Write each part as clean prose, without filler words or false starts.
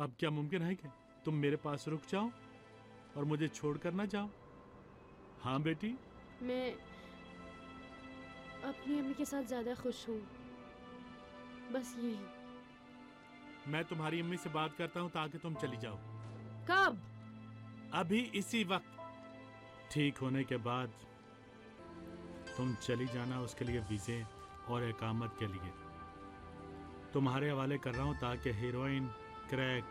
अब क्या मुमकिन है कि तुम मेरे पास रुक जाओ और मुझे छोड़कर ना जाओ? हाँ बेटी। मैं अपनी अम्मी के साथ ज्यादा खुश हूँ, बस यही। मैं तुम्हारी अम्मी से बात करता हूँ ताकि तुम चली जाओ। कब? अभी इसी वक्त। ठीक होने के बाद तुम चली जाना, उसके लिए वीजे और इकामत के लिए तुम्हारे हवाले कर रहा हूँ ताकि हेरोइन, क्रैक,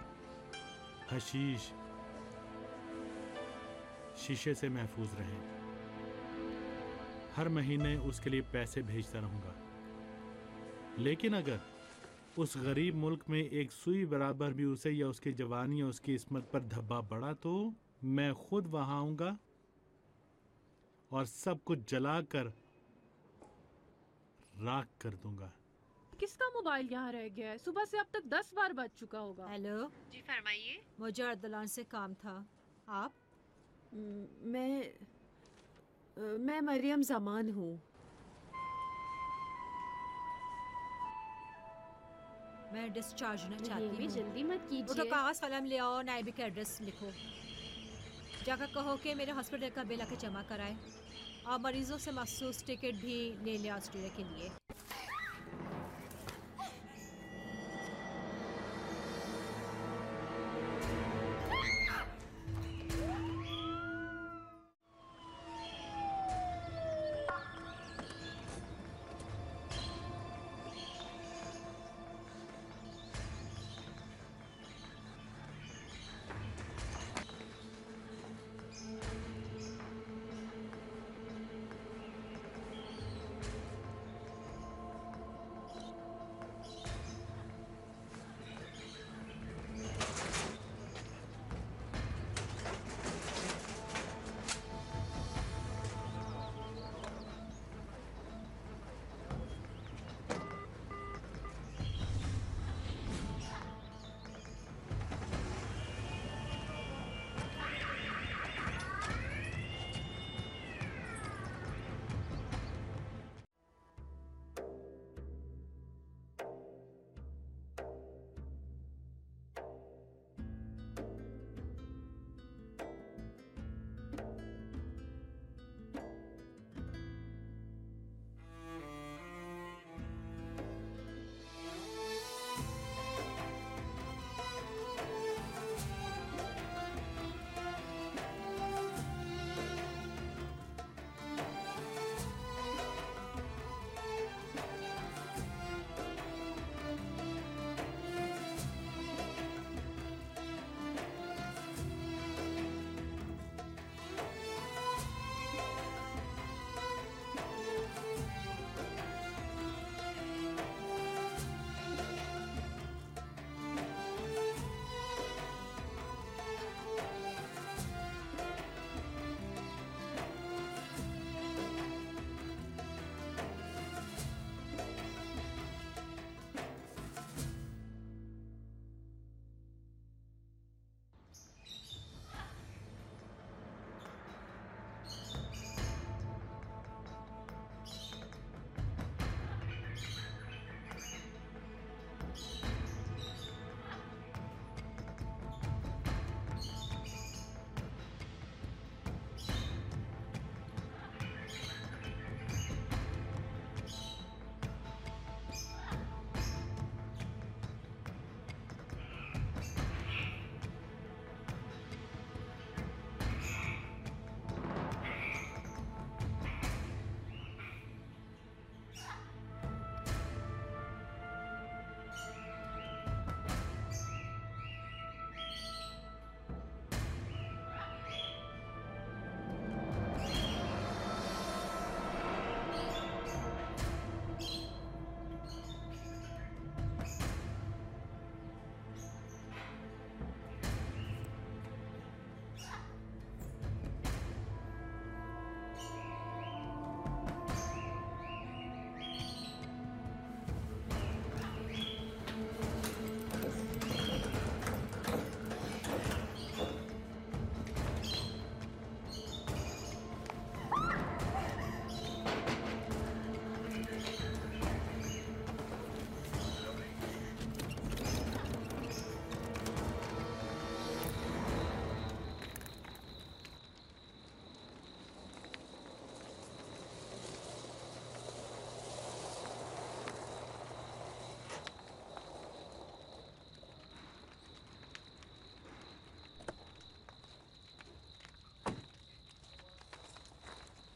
हशीश शीशे से महफूज रहे। हर महीने उसके लिए पैसे भेजता रहूंगा, लेकिन अगर उस गरीब मुल्क में एक सुई बराबर भी उसे या उसकी जवानी या उसकी इस्मत पर धब्बा पड़ा तो मैं खुद वहां आऊंगा और सब कुछ जलाकर राख कर दूंगा। किसका मोबाइल यहाँ रह गया है? सुबह से अब तक 10 बार बज चुका होगा। हेलो जी फरमाइए। मुझे अर्दलान से काम था। आप? मैं मरियम जमान हूँ। मैं डिस्चार्ज होना नहीं, चाहती अम्मी हूँ। जल्दी मत उठो, कीजिए। कागज कलम ले आओ, नायबी का एड्रेस लिखो। जाकर कहो कि मेरे हॉस्पिटल का बिल आके जमा कराए और मरीजों से मखसूस टिकट भी ले लिया ऑस्ट्रेलिया के लिए।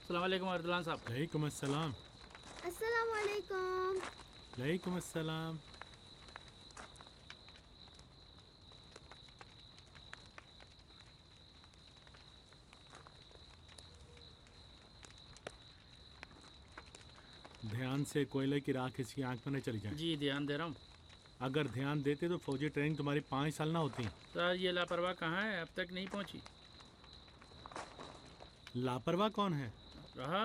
अस्सलाम वालेकुम अर्दलान साहब। अलैकुम अस्सलाम। अस्सलाम वालेकुम। अलैकुम अस्सलाम। ध्यान से, कोयले की राख इसकी आंख में न चली जाए। जी ध्यान दे रहा हूँ। अगर ध्यान देते तो फौजी ट्रेनिंग तुम्हारी 5 साल ना होती। सर ये लापरवाह कहाँ है, अब तक नहीं पहुँची। लापरवाह कौन है? रहा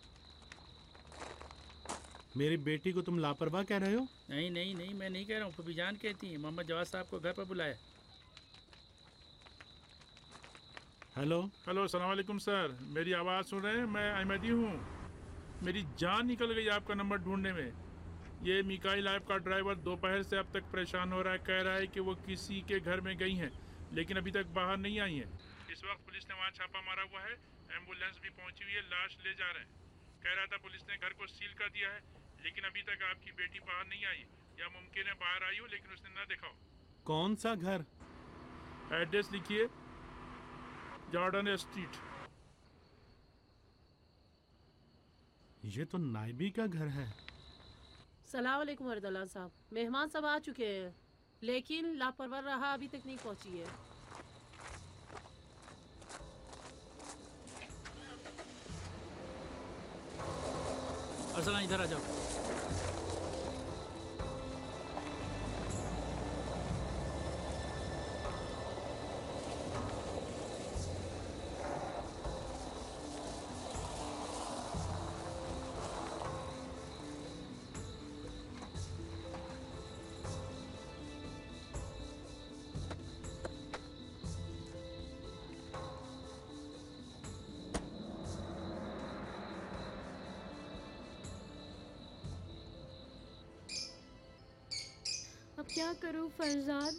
मेरी बेटी को तुम लापरवाह कह रहे हो? नहीं नहीं नहीं, मैं नहीं कह रहा हूँ, फूफी जान कहती हैं। मोहम्मद जवाद साहब को घर पर बुलाया। हेलो। हेलो, अस्सलाम वालेकुम सर। मेरी आवाज़ सुन रहे हैं? मैं अहमदी हूँ। मेरी जान निकल गई आपका नंबर ढूंढने में। ये मिकाइल आपका ड्राइवर दोपहर से अब तक परेशान हो रहा है। कह रहा है कि वो किसी के घर में गई हैं, लेकिन अभी तक बाहर नहीं आई हैं। इस वक्त पुलिस ने वहाँ छापा मारा हुआ है, एम्बुलेंस भी पहुँची हुई है, लाश ले जा रहे हैं। कह रहा था पुलिस ने घर को सील कर दिया है, लेकिन अभी तक आपकी बेटी बाहर नहीं आई। या मुमकिन है बाहर आई हो लेकिन उसने ना देखा हो। कौन सा घर? एड्रेस लिखिए, जॉर्डन स्ट्रीट। ये तो नाइबी का घर है। सलाम वालेकुम अर्दलान साहब। मेहमान सब आ चुके हैं, लेकिन लापरवाह रहा अभी तक नहीं पहुंची है। अर्सलान इधर आ जाओ। अब क्या करूं फरजाद?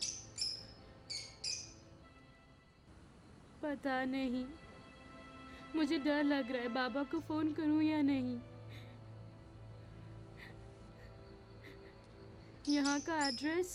पता नहीं, मुझे डर लग रहा है। बाबा को फोन करूं या नहीं? यहाँ का एड्रेस?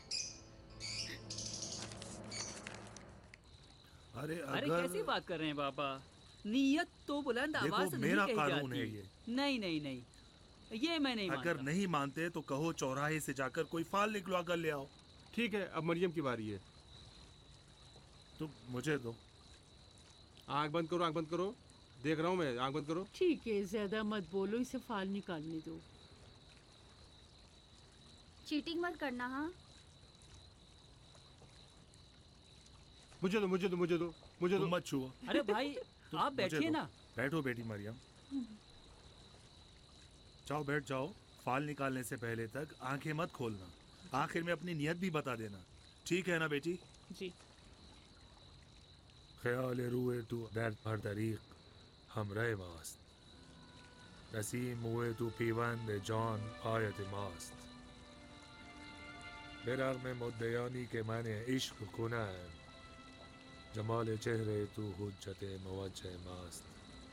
अरे अरे अगर कैसी बात कर रहे हैं बाबा, नीयत तो बुलंद देखो, आवाज से नहीं मेरा कही कानून जाती। है ये। नहीं नहीं नहीं, ये मैं नहीं अगर मानता। नहीं मानते तो कहो चौराहे से जाकर कोई फाल निकलवा कर ले आओ। ठीक है, अब मरियम की बारी है। तुम मुझे दो। आंख बंद करो, आंख बंद करो। देख रहा हूँ मैं, आंख बंद करो। ठीक है, ज्यादा मत बोलो, इसे फाल निकालने दो। चीटिंग मत करना। हाँ, मुझे दो, मुझे दो, मुझे दो, मुझे दो। तुम मत छुओ। अरे भाई आप मुझे बैठिए दो। ना। बैठो बेटी मरियम, जाओ बैठ जाओ। फाल निकालने से पहले तक आंखें मत खोलना। आखिर में अपनी नियत भी बता देना, ठीक है ना बेटी? जी। ख्याल रूए तू दर्द भर दरीक हम रहे मास्त नसीम हुए तू पीवंद जान आयत मास्त बेराग में मुद्दयानी के माने इश्क कुनैन जमाल चेहरे तू हुज्जत मवज्जह मास्त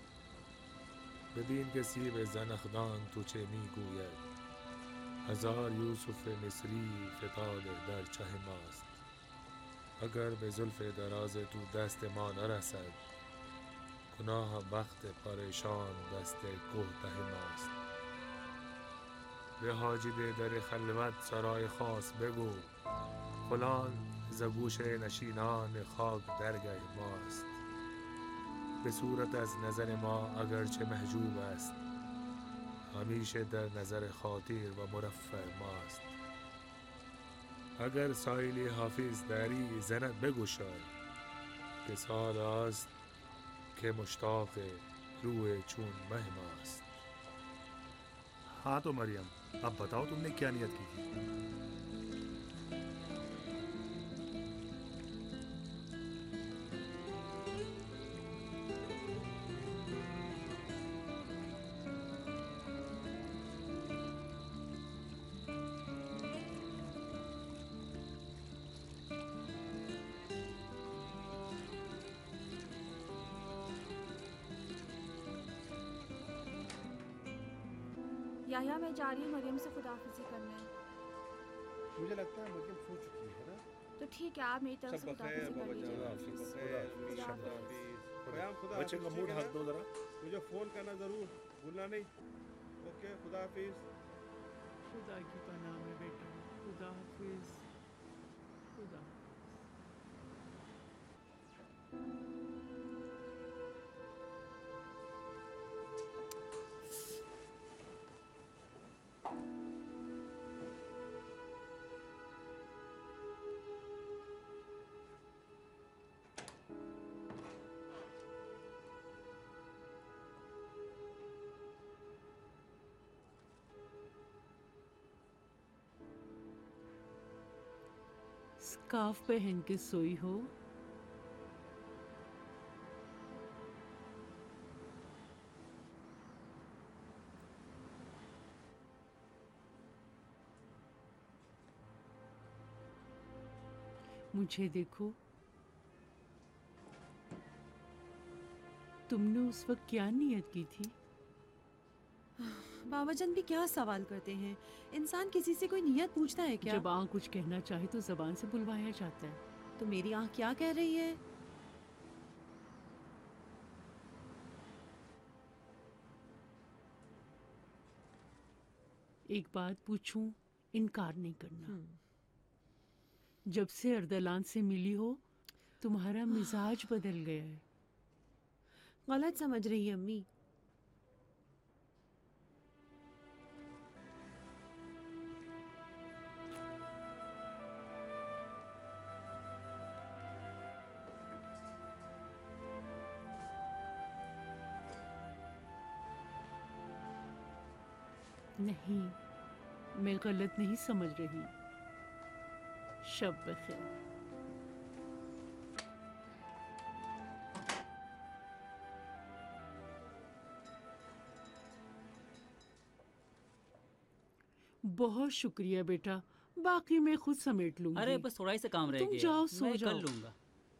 बदीन के सीब ज़नख़दान तुझे मी गूयद हजार यूसुफ मिस्री फ़िताल दर चह मास्त अगर बेजुल्फ़ दराज़ तू दस्त मा न रसद गुनाह बख्त परेशान दस्त कोह मास्त बेहाजिब दर खलवत सराय खास बेगो फलान ज़गूश नशीनान खाक दरगह मास्त बेसूरत अज़ नज़र मा अगरचे महजूब است हमीशे दर नज़र खातिर व मुरफ़्फ़ह मास्त अगर साइली हाफिज दारी ज़नत बेगुशाय के साल आस्त के मुश्ताक़ रूए चून महमास्त। हाँ तो मरियम, अब बताओ तुमने क्या नियत की थी? याया मैं जा रही हूँ मरियम से खुदाफिजी करने। मुझे लगता है मरियम सो चुकी है ना। तो ठीक है, आप मेरी तरफ से खुदाफिजी कर लीजिए। खुदाफिज। आयाम खुदा बच्चे का हाफिज, मूड ठीक है हाथ ना? दो जरा। मुझे फोन करना जरूर भूलना नहीं। ओके, खुदा हाफिज। खुदा की पनाह में बेटा, खुदा हाफिज, खुदा हाफिज। स्कार्फ पहन के सोई हो? मुझे देखो, तुमने उस वक्त क्या नियत की थी? बाबाजान भी क्या सवाल करते हैं? इंसान किसी से कोई नियत पूछता है क्या? जब आँख कुछ कहना चाहे तो जबान से बुलवाया जाता है। तो मेरी आँख क्या कह रही है? एक बात पूछूं, इनकार नहीं करना। जब से अर्दलान से मिली हो, तुम्हारा मिजाज बदल गया है। गलत समझ रही है अम्मी। नहीं, मैं गलत नहीं समझ रही। शब बखैर। बहुत शुक्रिया बेटा, बाकी मैं खुद समेट लूंगी। अरे बस थोड़ा ही सा काम रह गया। तुम जाओ, सो मैं जाओ। कर लूंगा।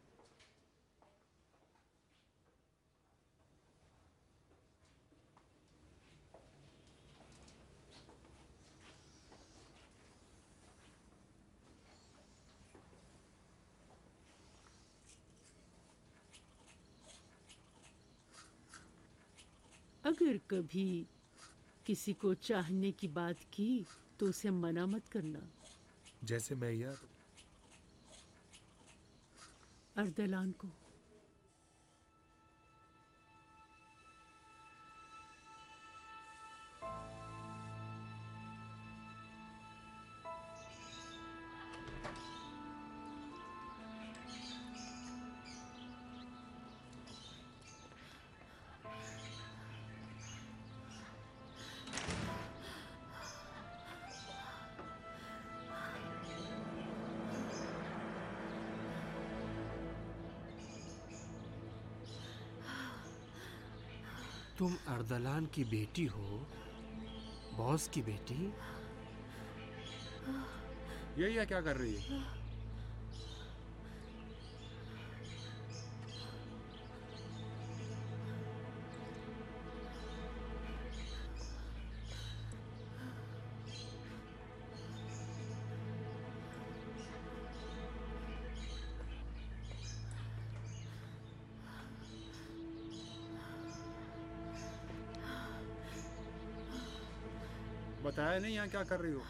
अगर कभी किसी को चाहने की बात की तो उसे मना मत करना। जैसे मैं यार अर्दलान को। तुम अर्दलान की बेटी हो? बॉस की बेटी? ये यहाँ क्या कर रही है? बताया नहीं यहाँ क्या कर रही हो?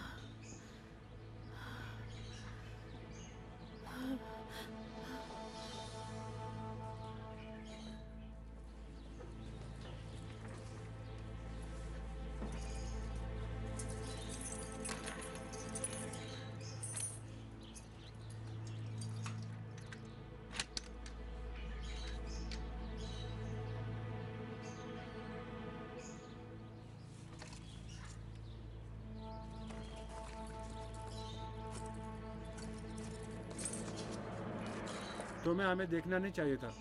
तुम्हें हमें देखना नहीं चाहिए था।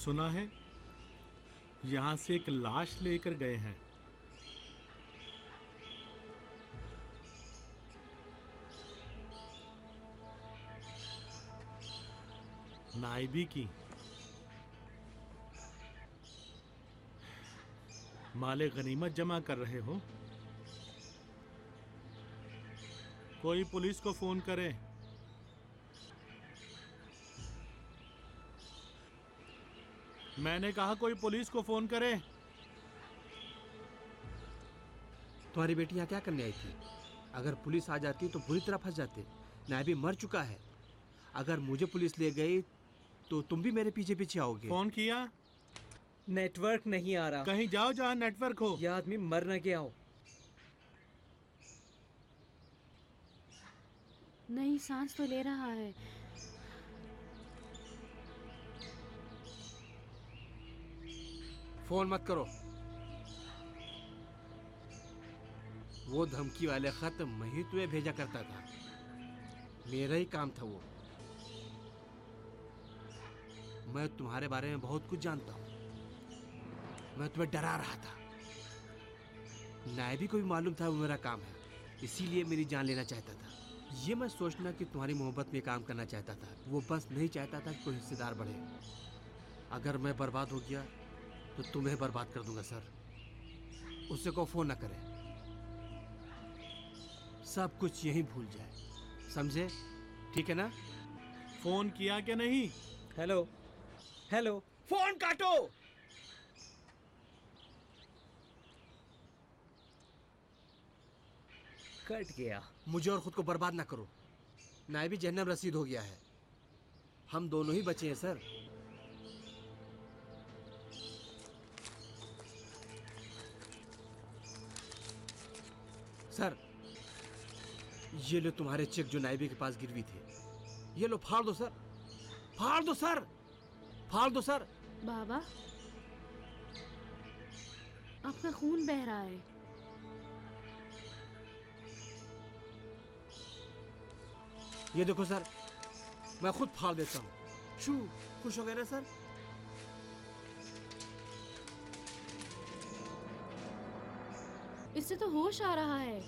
सुना है यहाँ से एक लाश लेकर गए हैं। नाइबी की। माले गनीमत जमा कर रहे हो? कोई पुलिस को फोन करे। मैंने कहा कोई पुलिस को फोन करे। तुम्हारी बेटी यहाँ क्या करने आई थी? अगर पुलिस आ जाती तो बुरी तरह फंस जाते। नायबी मर चुका है। अगर मुझे पुलिस ले गई तो तुम भी मेरे पीछे पीछे आओगे। फोन किया? नेटवर्क नहीं आ रहा। कहीं जाओ जहाँ नेटवर्क हो। यह आदमी मर न गया हो। नहीं, सांस तो ले रहा है। फोन मत करो। वो धमकी वाले खत मैं ही तुम्हें भेजा करता था। मेरा ही काम था वो। मैं तुम्हारे बारे में बहुत कुछ जानता हूँ। मैं तुम्हें डरा रहा था। नायबी को भी मालूम था वो मेरा काम है, इसीलिए मेरी जान लेना चाहता था। ये मैं सोचना कि तुम्हारी मोहब्बत में काम करना चाहता था। वो बस नहीं चाहता था कि कोई हिस्सेदार बढ़े। अगर मैं बर्बाद हो गया तो तुम्हें बर्बाद कर दूंगा सर। उससे को फोन ना करे। सब कुछ यही भूल जाए, समझे? ठीक है ना? फोन किया क्या नहीं? हेलो हेलो, फोन काटो। कट गया। मुझे और खुद को बर्बाद ना करो। नायबी जहन्नम रसीद हो गया है। हम दोनों ही बचे हैं सर। सर, ये लो तुम्हारे चेक जो नायबी के पास गिरवी थे। ये लो, फाड़ दो सर। फाड़ दो सर। फाड़ दो सर। बाबा, आपका खून बह रहा है। ये देखो सर, मैं खुद फाड़ देता हूँ। शू, खुश हो गए ना सर? इससे तो होश आ रहा है।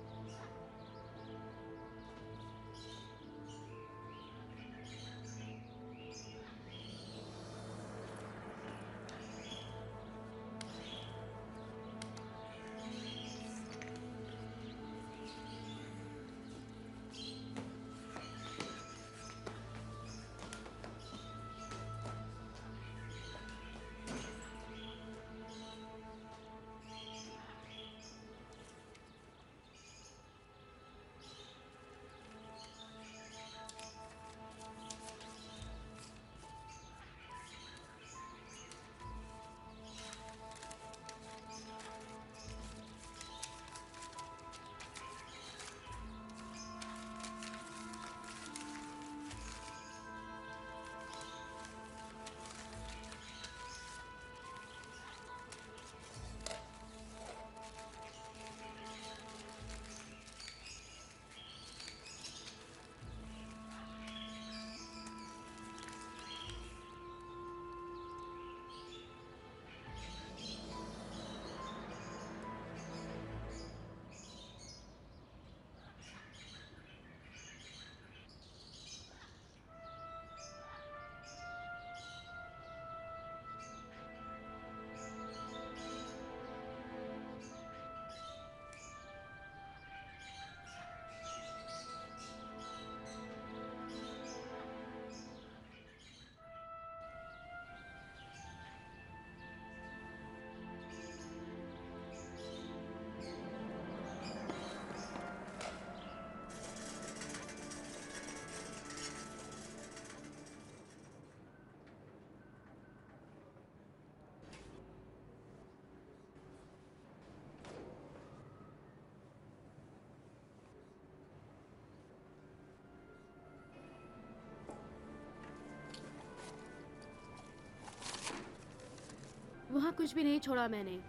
वहाँ कुछ भी नहीं छोड़ा मैंने।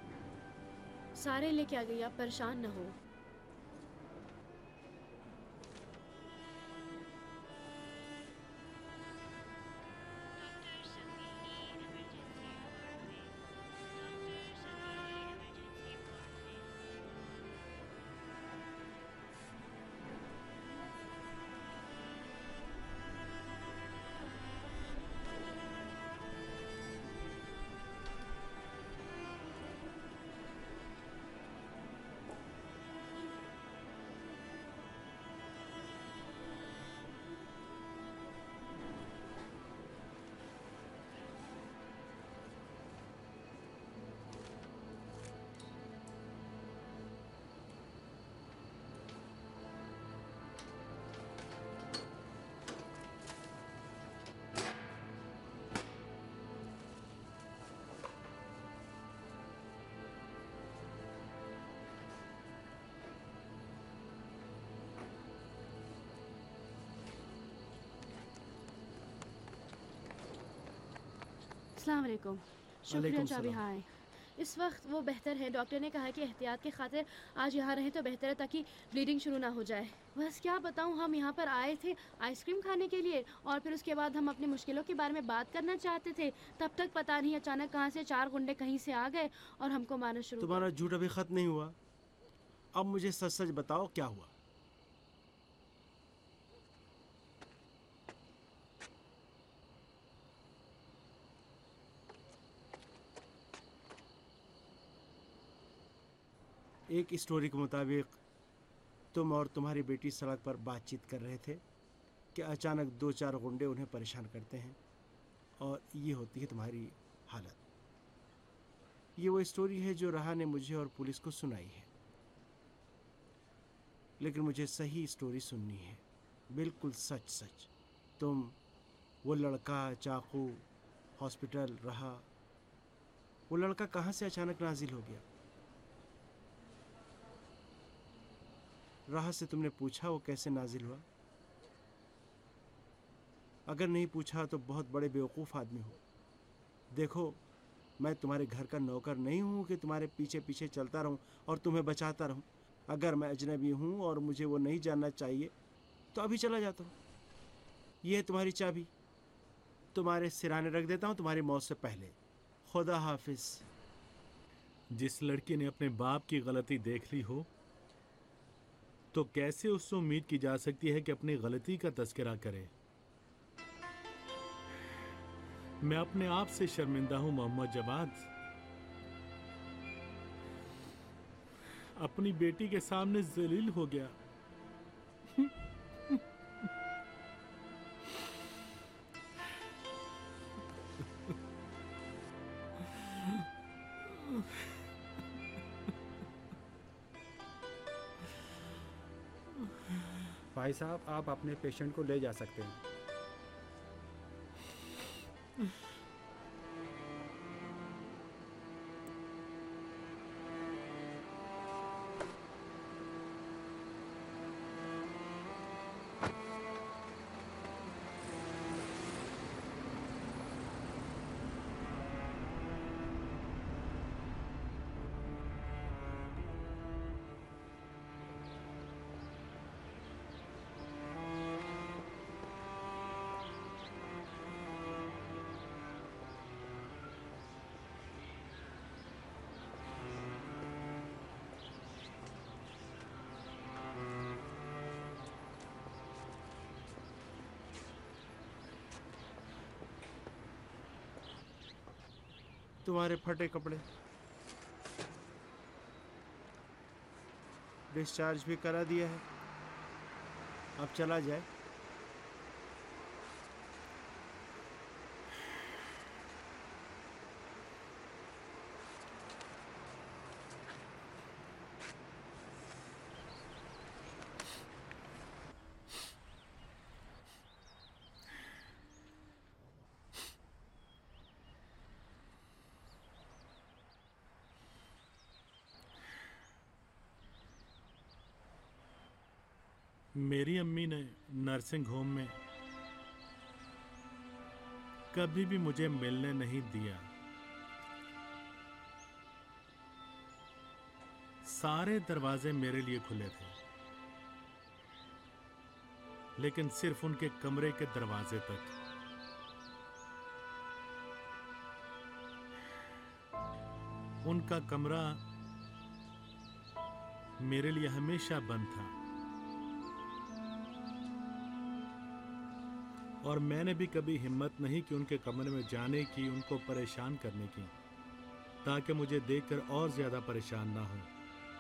सारे लेके आ गई, आप परेशान न हो। अस्सलाम वालेकुम। शुक्रिया वालेकुम चाबी सलाम। हाँ आए। इस वक्त वो बेहतर है। डॉक्टर ने कहा है कि एहतियात के खातिर आज यहाँ रहें तो बेहतर है ताकि ब्लीडिंग शुरू ना हो जाए। बस क्या बताऊँ, हम यहाँ पर आए थे आइसक्रीम खाने के लिए और फिर उसके बाद हम अपनी मुश्किलों के बारे में बात करना चाहते थे। तब तक पता नहीं अचानक कहाँ से 4 गुंडे कहीं से आ गए और हमको मारना शुरू कर तुम्हारा झूठ अभी खत्म नहीं हुआ। अब मुझे सच सच बताओ क्या हुआ। एक स्टोरी के मुताबिक तुम और तुम्हारी बेटी सड़क पर बातचीत कर रहे थे कि अचानक 2-4 गुंडे उन्हें परेशान करते हैं और ये होती है तुम्हारी हालत। ये वो स्टोरी है जो राहा ने मुझे और पुलिस को सुनाई है, लेकिन मुझे सही स्टोरी सुननी है, बिल्कुल सच सच। तुम, वो लड़का, चाकू, हॉस्पिटल, राहा, वो लड़का कहाँ से अचानक नाजिल हो गया? राह से तुमने पूछा वो कैसे नाजिल हुआ? अगर नहीं पूछा तो बहुत बड़े बेवकूफ़ आदमी हो। देखो, मैं तुम्हारे घर का नौकर नहीं हूँ कि तुम्हारे पीछे पीछे चलता रहूँ और तुम्हें बचाता रहूँ। अगर मैं अजनबी हूँ और मुझे वो नहीं जानना चाहिए तो अभी चला जाता हूँ। ये है तुम्हारी चाबी, तुम्हारे सिराने रख देता हूँ तुम्हारी मौत से पहले। खुदा हाफिज। जिस लड़की ने अपने बाप की गलती देख ली हो तो कैसे उससे उम्मीद की जा सकती है कि अपनी गलती का तज़किरा करे। मैं अपने आप से शर्मिंदा हूं मोहम्मद जवाद। अपनी बेटी के सामने जलील हो गया। भाई साहब, आप अपने पेशेंट को ले जा सकते हैं। तुम्हारे फटे कपड़े, डिस्चार्ज भी करा दिया है, अब चला जाए। मेरी अम्मी ने नर्सिंग होम में कभी भी मुझे मिलने नहीं दिया। सारे दरवाजे मेरे लिए खुले थे, लेकिन सिर्फ उनके कमरे के दरवाजे तक। उनका कमरा मेरे लिए हमेशा बंद था और मैंने भी कभी हिम्मत नहीं की उनके कमरे में जाने की, उनको परेशान करने की, ताकि मुझे देखकर और ज्यादा परेशान ना हो।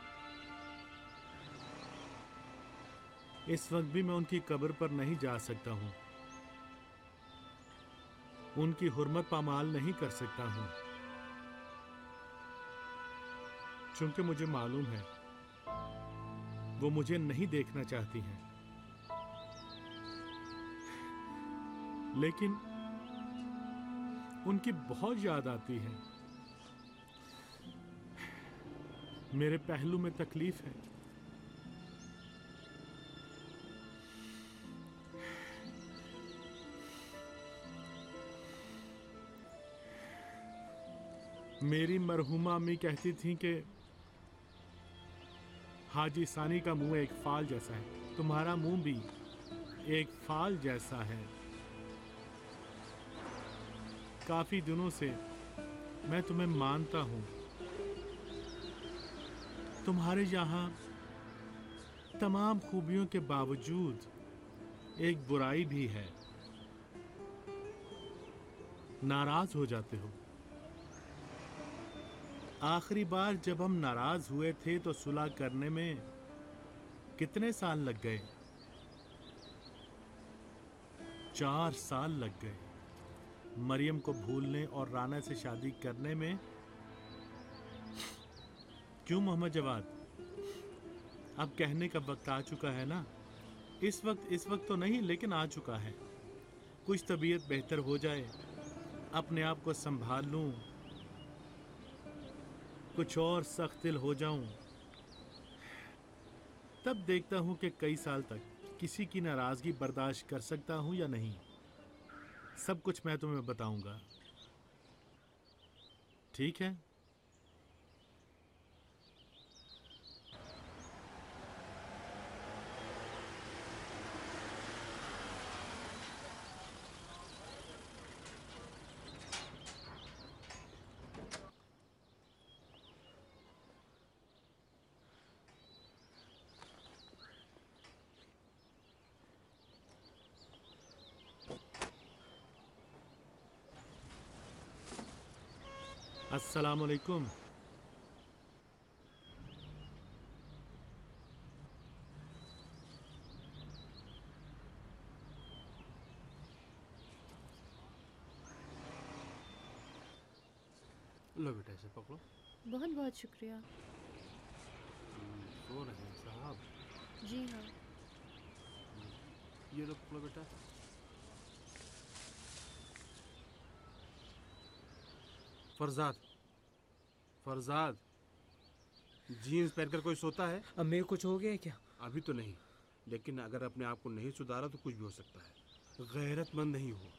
इस वक्त भी मैं उनकी कब्र पर नहीं जा सकता हूं, उनकी हुर्मत पामाल नहीं कर सकता हूं, चूंकि मुझे मालूम है वो मुझे नहीं देखना चाहती हैं। लेकिन उनकी बहुत याद आती है। मेरे पहलू में तकलीफ है। मेरी मरहुमा अम्मी कहती थी कि हाजी सानी का मुंह एक फाल जैसा है, तुम्हारा मुंह भी एक फाल जैसा है। काफी दिनों से मैं तुम्हें मानता हूं। तुम्हारे यहाँ तमाम खूबियों के बावजूद एक बुराई भी है। नाराज हो जाते हो। आखिरी बार जब हम नाराज हुए थे तो सुलह करने में कितने साल लग गए? 4 साल लग गए। मरियम को भूलने और राना से शादी करने में। क्यों मोहम्मद जवाद, अब कहने का वक्त आ चुका है ना? इस वक्त तो नहीं, लेकिन आ चुका है। कुछ तबीयत बेहतर हो जाए, अपने आप को संभाल लूं, कुछ और सख्त दिल हो जाऊं, तब देखता हूं कि कई साल तक किसी की नाराजगी बर्दाश्त कर सकता हूं या नहीं। सब कुछ मैं तुम्हें बताऊंगा, ठीक है? अस्सलाम वालेकुम। लो बेटा, ऐसे पकड़ो। बहुत बहुत शुक्रिया। सो रहे हैं साहब? जी हाँ। ये लो पकड़ो बेटा। फरजाद, फरजाद, जीन्स पहनकर कोई सोता है? अम्मी कुछ हो गया क्या? अभी तो नहीं, लेकिन अगर अपने आप को नहीं सुधारा तो कुछ भी हो सकता है। गैरतमंद नहीं हो।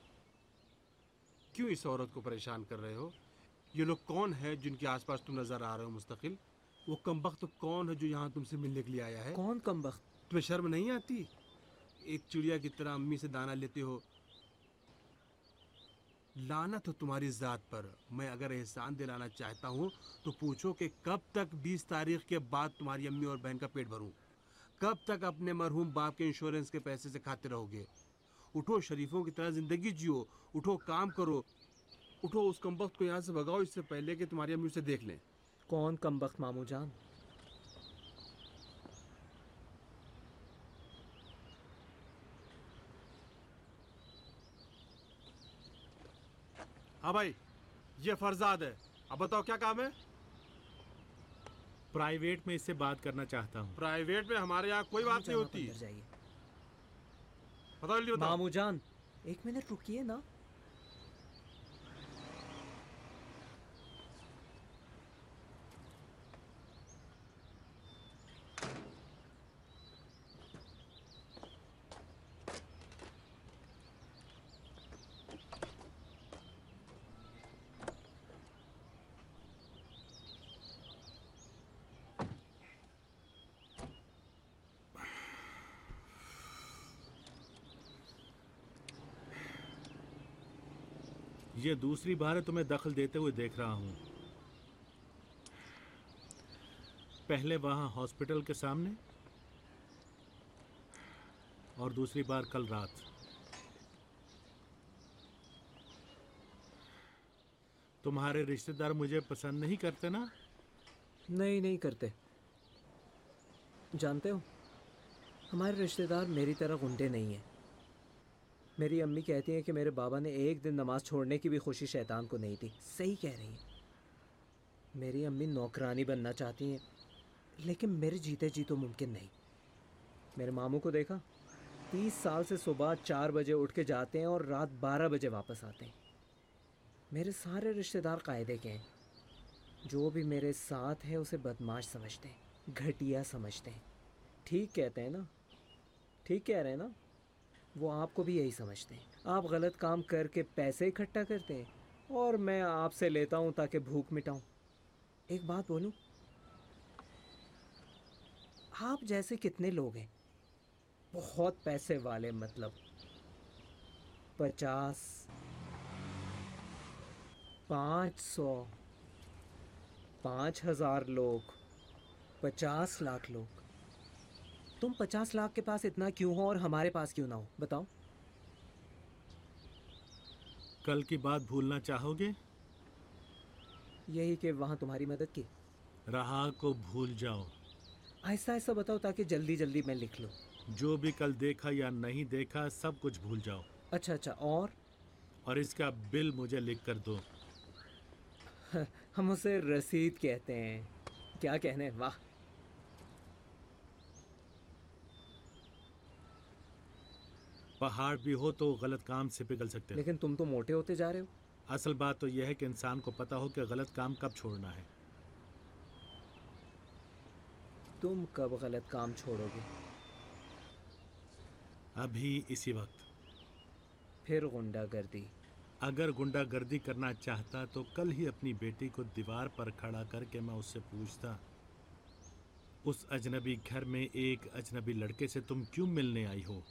क्यों इस औरत को परेशान कर रहे हो? ये लोग कौन है जिनके आसपास तुम नजर आ रहे हो मुस्तकिल? वो कमबख्त कौन है जो यहाँ तुमसे मिलने के लिए आया है? कौन कमबख्त? तुम्हें शर्म नहीं आती? एक चिड़िया की तरह अम्मी से दाना लेते हो। लानत हो तुम्हारी ज़ात पर। मैं अगर एहसान दिलाना चाहता हूँ तो पूछो कि कब तक 20 तारीख के बाद तुम्हारी अम्मी और बहन का पेट भरूं? कब तक अपने मरहूम बाप के इंश्योरेंस के पैसे से खाते रहोगे? उठो, शरीफों की तरह ज़िंदगी जियो। उठो, काम करो। उठो, उस कमबख्त को यहाँ से भगाओ, इससे पहले कि तुम्हारी अम्मी उसे देख लें। कौन कमबख्त मामू जान? हाँ भाई, ये फरजाद है। अब बताओ क्या काम है? प्राइवेट में इससे बात करना चाहता हूँ। प्राइवेट में हमारे यहाँ कोई बात नहीं होती। बताओ जल्दी बताओ। मामू जान, 1 मिनट रुकिए ना। ये दूसरी बार तुम्हें दखल देते हुए देख रहा हूँ। पहले वहाँ हॉस्पिटल के सामने और दूसरी बार कल रात। तुम्हारे रिश्तेदार मुझे पसंद नहीं करते ना? नहीं करते। जानते हो, हमारे रिश्तेदार मेरी तरह गुंडे नहीं हैं। मेरी अम्मी कहती हैं कि मेरे बाबा ने एक दिन नमाज छोड़ने की भी खुशी शैतान को नहीं दी। सही कह रही हैं। मेरी अम्मी नौकरानी बनना चाहती हैं, लेकिन मेरे जीते जी तो मुमकिन नहीं। मेरे मामू को देखा, 30 साल से सुबह 4 बजे उठ के जाते हैं और रात 12 बजे वापस आते हैं। मेरे सारे रिश्तेदार कायदे के हैं। जो भी मेरे साथ है उसे बदमाश समझते हैं, घटिया समझते हैं। ठीक कहते हैं ना? ठीक कह रहे हैं ना? वो आपको भी यही समझते हैं। आप गलत काम करके पैसे इकट्ठा करते हैं और मैं आपसे लेता हूँ ताकि भूख मिटाऊँ। एक बात बोलूँ, आप जैसे कितने लोग हैं बहुत पैसे वाले, मतलब 50, 500, 5,000 लोग, 50 लाख लोग। तुम 50 लाख के पास इतना क्यों हो और हमारे पास क्यों ना हो, बताओ। कल की बात भूलना चाहोगे? यही कि वहाँ तुम्हारी मदद की। रहा को भूल जाओ। आहिस्ता आहिस्ता बताओ ताकि जल्दी जल्दी मैं लिख लूँ। जो भी कल देखा या नहीं देखा सब कुछ भूल जाओ। अच्छा अच्छा, और इसका बिल मुझे लिख कर दो। हम उसे रसीद कहते हैं। क्या कहने, वाह। पहाड़ भी हो तो गलत काम से पिघल सकते हो। लेकिन तुम तो मोटे होते जा रहे हो। असल बात तो यह है कि इंसान को पता हो कि गलत काम कब छोड़ना है। तुम कब गलत काम छोड़ोगे? अभी इसी वक्त। फिर गुंडागर्दी? अगर गुंडागर्दी करना चाहता तो कल ही अपनी बेटी को दीवार पर खड़ा करके मैं उससे पूछता, उस अजनबी घर में एक अजनबी लड़के से तुम क्यों मिलने आई हो?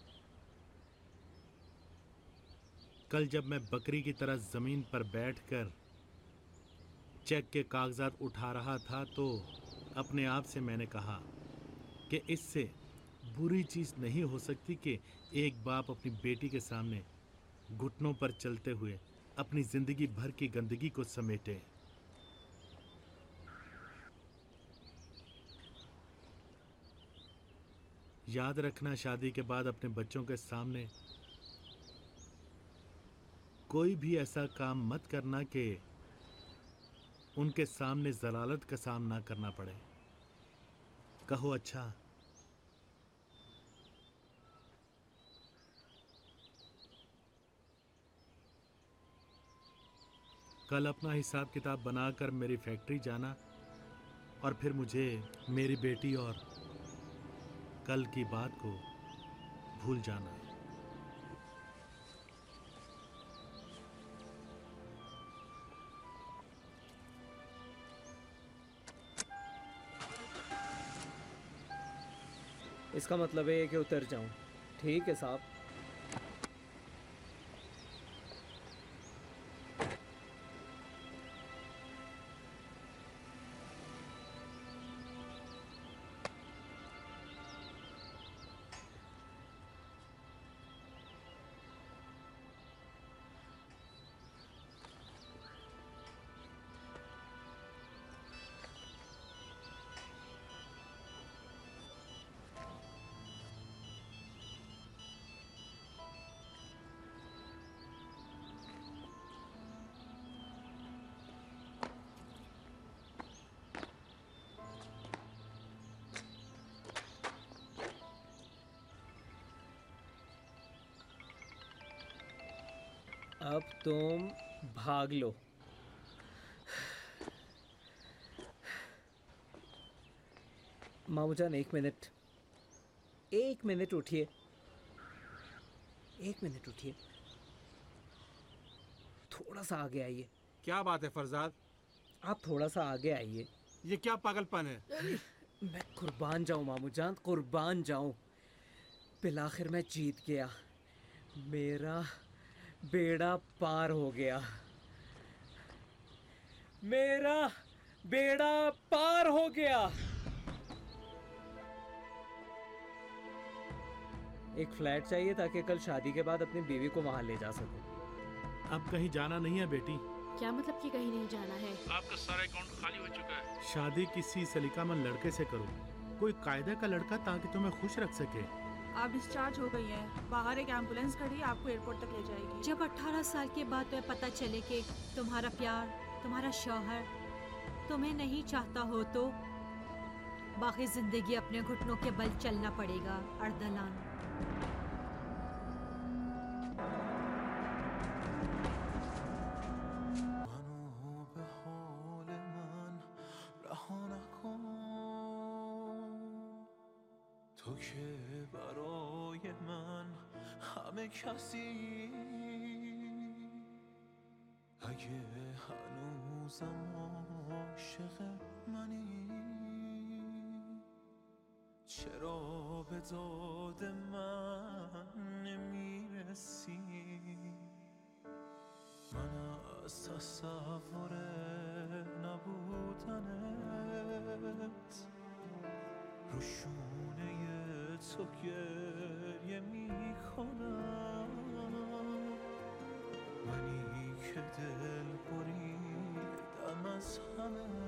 कल जब मैं बकरी की तरह जमीन पर बैठकर चेक के कागजात उठा रहा था तो अपने आप से मैंने कहा कि इससे बुरी चीज़ नहीं हो सकती कि एक बाप अपनी बेटी के सामने घुटनों पर चलते हुए अपनी जिंदगी भर की गंदगी को समेटे। याद रखना, शादी के बाद अपने बच्चों के सामने कोई भी ऐसा काम मत करना कि उनके सामने जलालत का सामना करना पड़े। कहो अच्छा? कल अपना हिसाब किताब बनाकर मेरी फैक्ट्री जाना और फिर मुझे मेरी बेटी और कल की बात को भूल जाना। इसका मतलब है कि उतर जाऊं। ठीक है साहब। अब तुम भाग लो। मामूजान, एक मिनट उठिए। 1 मिनट उठिए। थोड़ा सा आगे आइए। क्या बात है फरजाद? आप थोड़ा सा आगे आइए। ये क्या पागलपन है? मैं कुर्बान जाऊं मामूजान, कुर्बान जाऊं। बिलाखिर मैं जीत गया। मेरा बेड़ा पार हो गया। मेरा बेड़ा पार हो गया। एक फ्लैट चाहिए ताकि कल शादी के बाद अपनी बीवी को वहां ले जा सकूं। अब कहीं जाना नहीं है बेटी। क्या मतलब कि कहीं नहीं जाना है? आपका सारा अकाउंट खाली हो चुका है। शादी किसी सलीकामंद लड़के से करो, कोई कायदे का लड़का, ताकि तुम्हें खुश रख सके। आप डिस्चार्ज हो गई हैं। बाहर एक एम्बुलेंस खड़ी है, आपको एयरपोर्ट तक ले जाएगी। जब 18 साल के बाद तुम्हें पता चले कि तुम्हारा प्यार, तुम्हारा शौहर तुम्हें नहीं चाहता हो तो बाकी जिंदगी अपने घुटनों के बल चलना पड़ेगा अर्दलान। تو که برای من همه کسی مگه هنوزم عاشق منی؟ چرا به داد من نمیرسی؟ من از تصور نبودنت رو شونه تو گریه میکنم. منی که دل بریدم از همه